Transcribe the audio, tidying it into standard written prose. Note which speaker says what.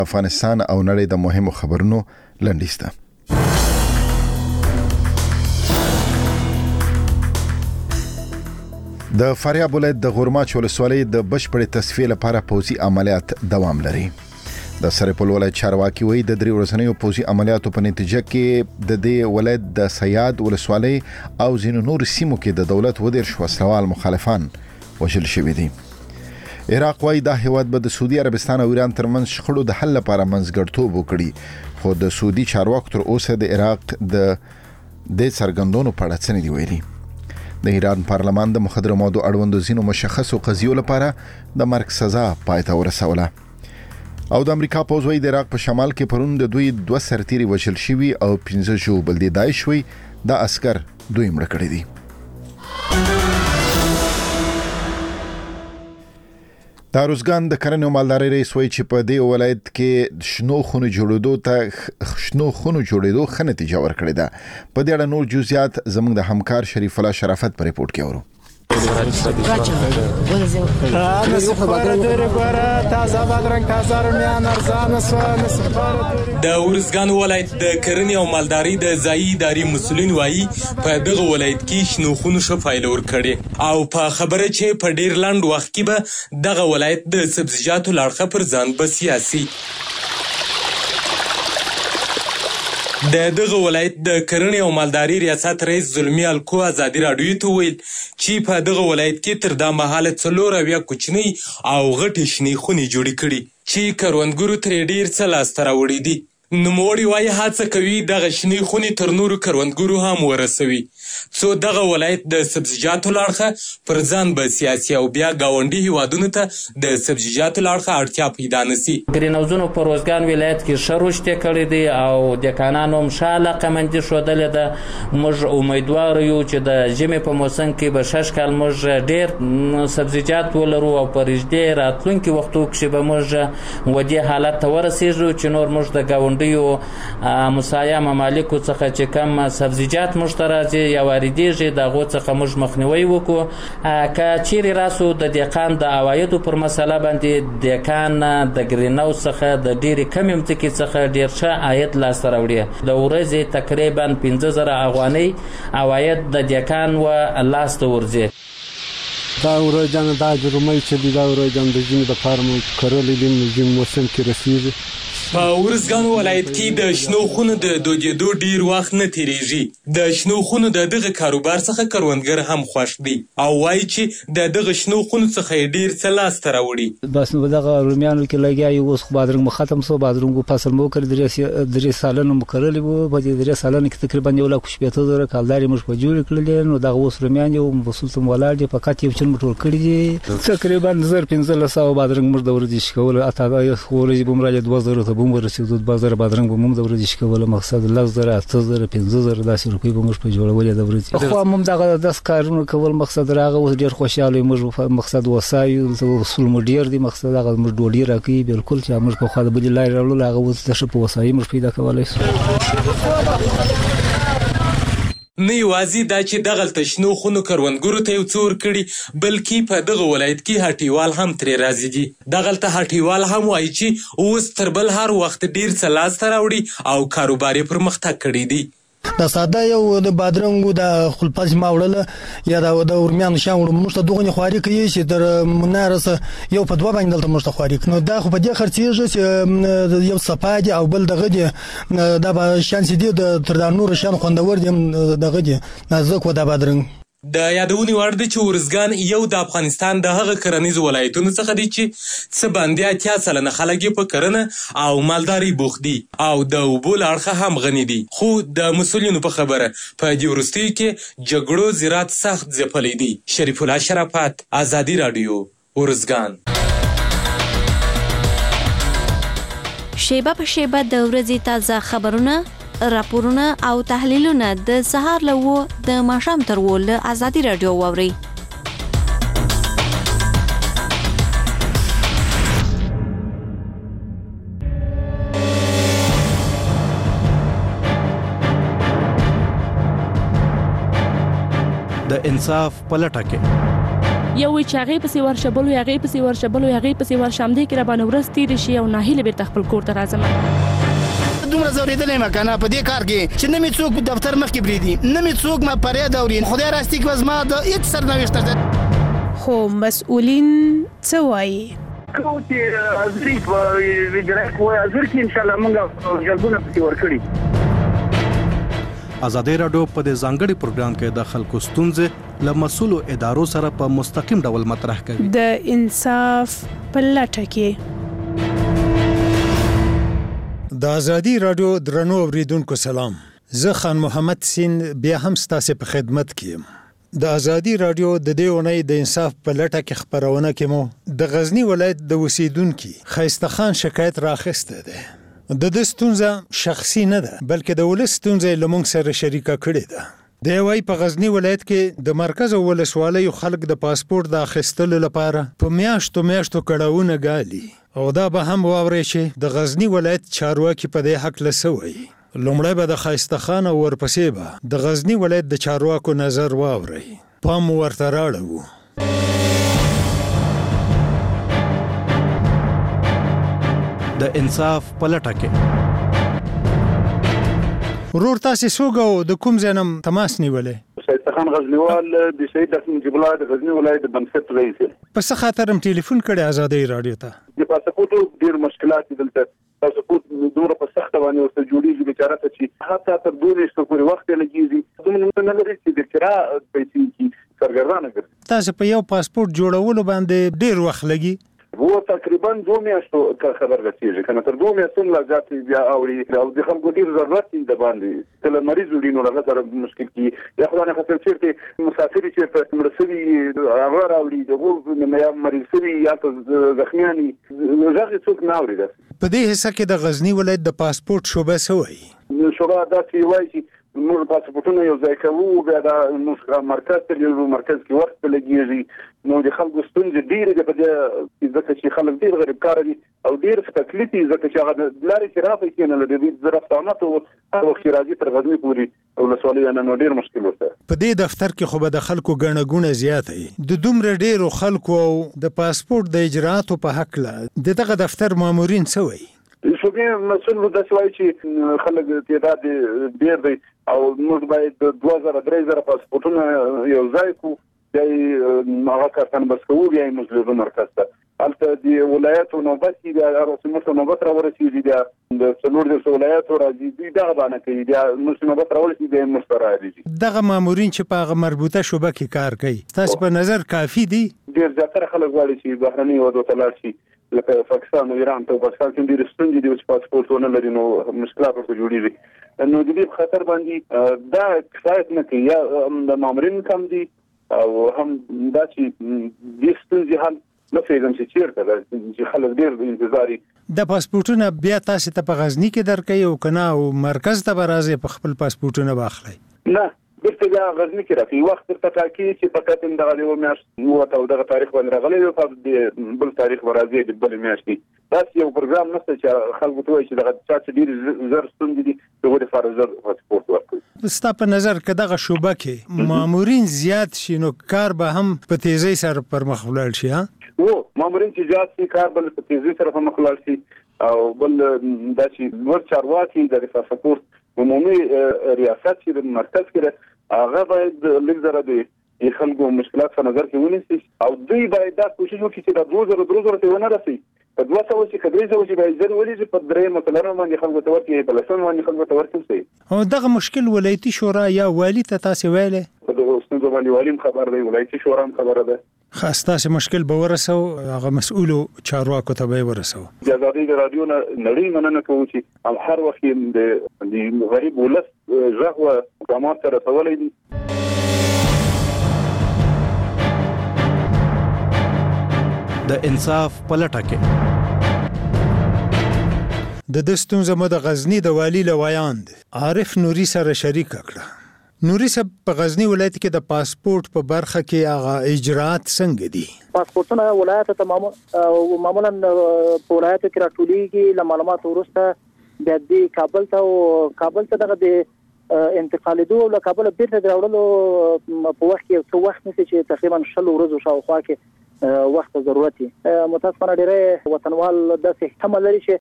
Speaker 1: افغانستان او نړۍ د مهمو خبرونو لنډیز ده. د فاریاب ولایت د غورماچ ولسوالۍ د بشپړې تصفیې لپاره پوځي عملیات دوام لري. د سرپل ولایت چارواکي وایي د 3 ورځنیو پوځي عملیاتو په نتیجه کې د دې ولایت د سیاد ولسوالۍ او ځینو نور سیمو کې د دولت ودرش وسلوال مخالفان وژل شوي دي. عراق وایي دا هیواد به د سعودي عربستان او ایران ترمنځ شخړو د حل لپاره منځګړیتوب وکړي، خو د سعودي چارواکو تر اوسه د عراق د څرګندونو په اړه څه نه دي ویلي. د ایران پارلمان د مخدره موادو اړوند ځینو مشخصو قضیو لپاره د مرګ سزا پای ته ورسوله. او د امریکا پوځ وایي د عراق په شمال کې پرون د دوی 2 سرتیري وژل شوي او 15 ژوبل دي. داعش وایي دا عسكر دوی مړه کړي دي. د ارزګان د کرنې او مالدارۍ رئیس وایي چې په دې ولایت کې شنو خونو جوړېدو ښه نتیجه ورکړې ده. په دې اړه نور جزئیات زموږ د همکار شریف الله شرافت په ریپورت کې اورو.
Speaker 2: د ارزګان ولایت د کرنې او مالدارۍ د ځایي ادارې مسؤلین وایي په دغه ولایت کې شنو خونو ښه پایله ورکړې او په خبره چې په ډیر لنډ وخت کې به دغه ولایت د سبزیجاتو لاړخه پر ځان بسیاسي. د دغه ولایت د کرنې او مالدارۍ ریاست رئیس زلمی الکو ازادي راډیو ته ویل چې په دغه ولایت کې تر دا مهاله 4 کوچنۍ او غټې شنې خونې جوړې کړي چې کروندګرو ترې ډیر څه لاسته راوړي دي. نوموړي وایي هڅه کوي دغه شنې خونې تر نورو کروندګرو هم ورسوي څو دغه ولایت د سبزیجاتو لاړخه پر ځان بسیاسي او بیا ګاونډي هیوادونو ته د سبزیجاتو لاړخه اړتیا پیدا نشي.
Speaker 3: ګرین هاوزونو په روزګان ولایت کې ښه رشد کړی دی او د کانانو هم ښه علاقه‌مندي ښودلې ده. موږ امیدوار یو چې د ژمي په موسم کې به 6 کال موږ ډېر سبزیجات ولرو او په رښتیا راتلونکي وختو کې به موږ ودې حالت ته ورسېږو چې نور موږ د ګاونډي مسایا ممالکو څخه چې کم سبزیجات موږ ته راځي یا واردېږي د هغو څخه موږ مخنیوی وکړو. که چیرې راسو د دهقان د عوایدو پر مسله باندې دهقان د ګرین هاوس څخه د ډېرې کمې مځکې څخه ډېر ښه عاید لاسته راوړي. د ورځې تقریبا 15,000 افغانۍ عواید د دهقان و لاسته ورځي.
Speaker 4: دا ورځان دا جرمای چې دا ورځان د ژمي د فارم کرلې د ژمي موسم کې رسیږي.
Speaker 2: په ارزګان ولایت کې د شنو خونو د دودېدو ډیر وخت نه تیریږي. د شنو خونو د دغه کاروبار څخه کروندګر هم خوښ دي او وایي چې د دغه شنو خونو څخه ډیر څه لاسته راوړي.
Speaker 5: بس نو دغه رومیانو کې لګیا یو اوس بادرنګ مو ختم سو، بادرنګ فصل مو کړی 3 سالونه مو کرلې وو. په دې 3 سالونه کې تقریبا 1,70,000 کالداري موږ په جوړ کړل. نو دغه اوس رومیان یو وسولتم ولاړ دي فقط یو چن موټر کړی دي. تقریبا 1500 بادرنګ موږ د ورځې شکول اته ورځې بمراجه 2000 ته بم ورسېدو. 2000 بادرنګ به موږ د ورځې شکول مقصد 10,000 8,000 15,000 داسې روپۍ به موږ په جوړولې د ورځې. خو موږ دغه 10 کارونه کول مقصد راغه اوس ډیر خوشاله موږ مقصد وسایل وصول مو ډیر دي. مقصد هغه موږ ډوډۍ راکې بالکل چې موږ په خاله بل لای راولو هغه اوس د شپه وسایل موږ پیدا کولای شو.
Speaker 2: نه یوازې دا چې دغلته شنو خونو کروندګرو ته یو څه ورکړي بلکې په دغه ولایت کې هټیوال هم ترې راضي دي. دغلته هټیوال هم وایي چې اوس تر بل هر وخت ډیر څه لاسته راوړي او کاروبار یې پرمختګ کړی دی.
Speaker 6: د ساده یو د بادرنګو د خپلپاس ما وړله یا د ورمیانو شان وړم موږ ته دغه خواري کوي چې تر منارسه یو په 2 باندې دلته موږ ته خواري. نو دا خو په دې خرڅېږي چې یو صفادي او بل دغه دي دا به شانس دي تر دا نور شان خوندور دي دغه دي نازک و د بادرنګ.
Speaker 2: د یادونې وړ دی چې ارزګان یو د افغانستان د هغه کرنیزو ولایتونو څخه دی چې څه باندې 80 سلنه خلک په کرنه او مالداري بوخت دي او د اوبو له اړخه هم غني دي. خو د مسؤلینو په خبره په دې وروستیو کې جګړو زراعت سخت ځپلی دی. شریف الله شرافت، ازادي راډیو، ارزګان.
Speaker 7: شیبه په شیبه د ورځې تازه خبرونه، راپورونه او تحلیلونه د سهار له د ماښام تر له ازادي راډیو واوري.
Speaker 8: د انصاف پلټه کې یو وی چې هغې پسې ورشه بل وی هغې پسې ورشه بل وی هغې پسې ورشه همدې کې راباندې ورځ تېرې شي او ناهیلې بېرته خپل کور ته راځم
Speaker 9: دومره زورېدلی یم کنه په دې کار کې چې نه مې څوک دفتر مخکې پرېږدي نه مې څوک ما فریاد اوري خدای راستي که زما د هېڅ سرنوشت ته
Speaker 10: خو مسؤلین څه وایي
Speaker 11: کوم چې حاضري په اجرایه قوه حاضر کې انشاءالله موږ جلبونه پکې ورکړي.
Speaker 12: ازادي راډیو په دې ځانګړي پروګرام کې د خلکو ستونزې له مسؤلو ادارو سره په مستقیم ډول مطرح کوي.
Speaker 10: د انصاف په لټه کې
Speaker 13: د ازادي راډیو درنو اوریدونکو سلام. زه خان محمد سین بیا هم ستاسو په خدمت کې یم. د ازادي راډیو د دې اونۍ د انصاف په لټه کې خبرونه کې مو د غزنی ولایت د اوسیدونکو خیسته خان شکایت راخسته ده. د دې ستونزه شخصي نه ده بلکې د ولس ستونزه لمونږ سره شریکه کړې ده. د وای په غزنی ولایت کې د مرکز او ولسوالۍ خلک د پاسپورت د اخیستلو لپاره په میاشتو کړهونه غالي او دا به هم واوري چې د غزنی ولایت چارواکي په دې حق لسوي. لومړی به د خیسته خان او ورپسې به د غزنی ولایت د چارواکو نظر واوري. پام ورته راړو.
Speaker 12: د انصاف په لټه کې
Speaker 13: ورور تاسو سوګو د کوم ځنم تماس نیولې؟
Speaker 11: خیسته خان غزنیوال د سید حسن جبلا د غزنی ولایت د بنسټ رئیس.
Speaker 13: په څه خاطر ټلیفون کړی ازادي راډیو ته؟
Speaker 11: د پاسپورت ډیر مشکلات دلته پاسپورت دوره په سخت باندې ورته جوړیږي بیچاره ته چې حتی تر 2 میاشتو پورې وخت لګیږي دومره نه لري چې د کرا پیسې کی سرګردانه ګرځي.
Speaker 13: تاسو په یو پاسپورت جوړولو باندې ډیر وخت لګي؟
Speaker 11: هو تقریبا 2 میاشتو خبر رسیږي کنه تر 2 میاشتو لا ځاتي بیا اوري او د خلکو ډیر ضرورت دی باندې کله مریض وډینو هغه سره مشکل کی یا خدای نه خپل چیرته مسافر چې مرسوي هغه راوړي دغه یا مریض سوي یا زخمیانی زغه څوک نه اوري.
Speaker 13: په دې حصہ کې د غزنی ولایت د پاسپورت شوبه سوی
Speaker 11: شوبه داسې وایي چې موږ پاسپورتونه یو ځای کوو بیا د مرکز ته یو مرکز کې وخت لګیږي نو د خلکو ستونزې ډېرې دي په دې ځکه چې خلک ډېر غریب کار دي او ډېر تکلیف دي ځکه چې هغه لارې چې راځي کې نه لري د رفتانات او وخت راځي تر غزنی پورې او لسوالۍ نه ډېر مشکل ورته.
Speaker 13: په دې دفتر کې خو به د خلکو ګڼه ګوڼه زیاته وي د دومره ډېرو خلکو او د پاسپورت د اجراءاتو په حق له دغه دفتر مامورین څه وایي؟
Speaker 11: شوبې مسؤل د سوای چې خلک تعداد ډېر دی او موږ باید 2000 پاسپورتونه یو ځای کو بیا هغه کارتن بس کوو بیا موږ له مرکز ته البته د ولایتونو نوبت کې د رسمي نوبت راورسېږي د څلور د ولایتونو راځي دا باندې کوي د مسلمان نوبت راورسېږي د مستراځي
Speaker 13: دغه مامورین چې په مربوطه شوبه کې کار کوي تاسو په نظر کافي دي؟
Speaker 11: ډېر زیاتره خلک غواړي چې بهرني ودو ته لاړ شي لکه پاکستان او ایران ته پاکستان کې ډېر ستونزې دي چې پاسپورت ونه لري نو مشکلات ورته جوړیږي نو د دې خطر باندې دا کفایت نه کوي یا د مامورین کم دي او هم دا چې د ستونزې حل نه فهمم چې چیرته چې خلک ډېر انتظاري
Speaker 13: د پاسپورتونه بیا تاسو ته په غزنی کې درکې او کنه او مرکز ته برازه په خپل پاسپورتونه واخلي
Speaker 11: نه بیرته بیا غزنی کې راځي وخت تر تاکي چې فقط دغه یو میاشت نو ته دغه تاریخ باندې راغلی او په بل تاریخ ورازي د بل میاشتې دا یو پروګرام نشته چې خلکو ته وایي چې دغه چې ډیر زر ستوندې دي دغه لپاره زر پاسپورت ورکړي.
Speaker 13: ستا په نظر که دغه شوبه کې مامورین زیات شي نو کار به هم په تیزی سره پر مخ ولاړ شي ها؟
Speaker 11: او مامورین چې زیات شي کار بل په تیزی سره پر مخ ولاړ شي او بل دا چې نور چارواکي د پاسپورت عمومي ریاست چې د مرکز کې هغه باید لږ د خلکو مشکلات په نظر کې ونیسي او دوی باید دا کوشش وکړي چې د 2000 ته ونه رسي په 200 چې کدرې چې باید ځل ولې په درې مثلا باندې خلکو ته ورته په لسن باندې خلکو ته ورته
Speaker 13: او دغه مشکل ولایتي شورا یا والی ته تاسو ویلې
Speaker 11: په دغه ستونزو باندې والیم خبر دی ولایتي شورا هم خبره ده
Speaker 13: خاصه مشکل به ورسو هغه مسؤل چارواکو ته به ورسو
Speaker 11: د ازادي رادیو نړۍ مننه کوم چې هر وخت د غریب ولس ژغه حکومت سره تولې دي.
Speaker 12: د انصاف پلټه کې
Speaker 13: د دستون زمو د غزنی د والی لویاند عارف نوري سره شریک کړه. نوري صاحب په غزنی ولایت کې د پاسپورت په برخه کې هغه اجراءات څنګه دي؟
Speaker 14: پاسپورتونه ولایت ته معمولا په ولایت کې راټولېږي له معلومات ورسته د کابل ته دغه د انتقالېدو له کابل بیرته د راوړلو په وخت کې څو وخت نشي چې تقریبا 6 ورځې شاوخوا کې وخت ضرورت متاسفانه ډېر وطنوال د احتمال لري چې